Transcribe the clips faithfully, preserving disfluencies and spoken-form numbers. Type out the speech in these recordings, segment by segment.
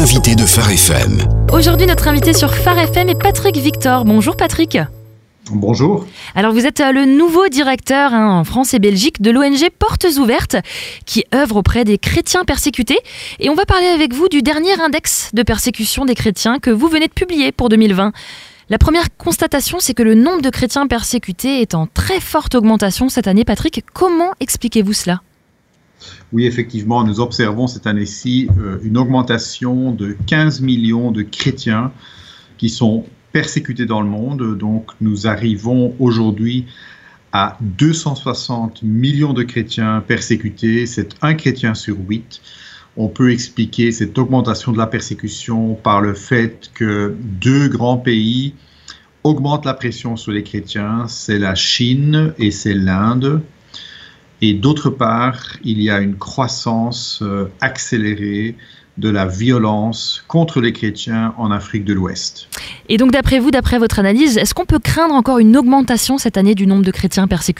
L'invité de Phare F M. Aujourd'hui, notre invité sur Phare F M est Patrick Victor. Bonjour Patrick. Bonjour. Alors vous êtes le nouveau directeur hein, en France et Belgique de l'O N G Portes Ouvertes qui œuvre auprès des chrétiens persécutés. Et on va parler avec vous du dernier index de persécution des chrétiens que vous venez de publier pour deux mille vingt. La première constatation, c'est que le nombre de chrétiens persécutés est en très forte augmentation cette année. Patrick, comment expliquez-vous cela ? Oui, effectivement, nous observons cette année-ci euh, une augmentation de quinze millions de chrétiens qui sont persécutés dans le monde. Donc, nous arrivons aujourd'hui à deux cent soixante millions de chrétiens persécutés. C'est un chrétien sur huit. On peut expliquer cette augmentation de la persécution par le fait que deux grands pays augmentent la pression sur les chrétiens. C'est la Chine et c'est l'Inde. Et d'autre part, il y a une croissance euh, accélérée de la violence contre les chrétiens en Afrique de l'Ouest. Et donc d'après vous, d'après votre analyse, est-ce qu'on peut craindre encore une augmentation cette année du nombre de chrétiens persécutés ?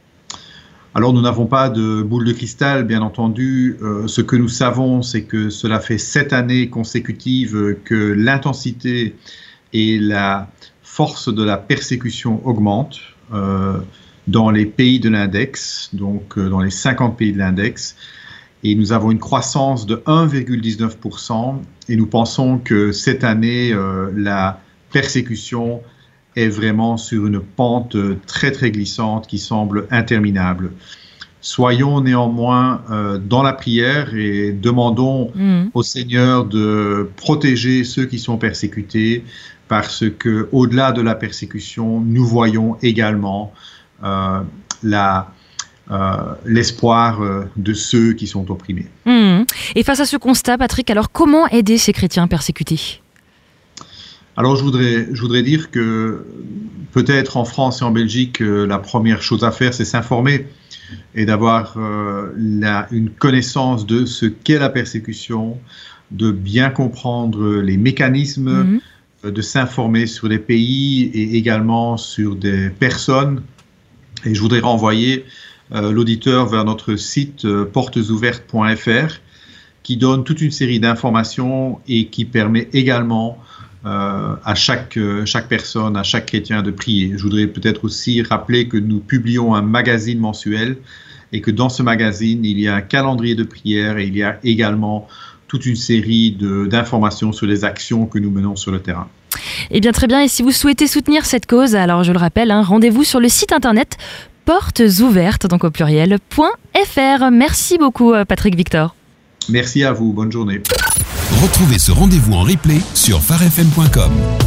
Alors nous n'avons pas de boule de cristal, bien entendu. Euh, ce que nous savons, c'est que cela fait sept années consécutives que l'intensité et la force de la persécution augmentent. Euh, dans les pays de l'index, donc euh, dans les cinquante pays de l'index, et nous avons une croissance de un virgule dix-neuf pour cent, et nous pensons que cette année, euh, la persécution est vraiment sur une pente très très glissante qui semble interminable. Soyons néanmoins euh, dans la prière et demandons mmh. au Seigneur de protéger ceux qui sont persécutés, parce que au-delà de la persécution, nous voyons également Euh, la, euh, l'espoir euh, de ceux qui sont opprimés. Mmh. Et face à ce constat, Patrick, alors comment aider ces chrétiens persécutés ? Alors je voudrais, je voudrais dire que peut-être en France et en Belgique, euh, la première chose à faire, c'est s'informer et d'avoir euh, la, une connaissance de ce qu'est la persécution, de bien comprendre les mécanismes, mmh. euh, de s'informer sur les pays et également sur des personnes. Et je voudrais renvoyer euh, l'auditeur vers notre site euh, portes ouvertes point f r qui donne toute une série d'informations et qui permet également euh, à chaque, euh, chaque personne, à chaque chrétien de prier. Je voudrais peut-être aussi rappeler que nous publions un magazine mensuel et que dans ce magazine, il y a un calendrier de prière et il y a également toute une série de, d'informations sur les actions que nous menons sur le terrain. Eh bien très bien, et si vous souhaitez soutenir cette cause, alors je le rappelle, hein, rendez-vous sur le site internet portes ouvertes, donc au pluriel, .fr. Merci beaucoup Patrick Victor. Merci à vous, bonne journée. Retrouvez ce rendez-vous en replay sur phare f m point com.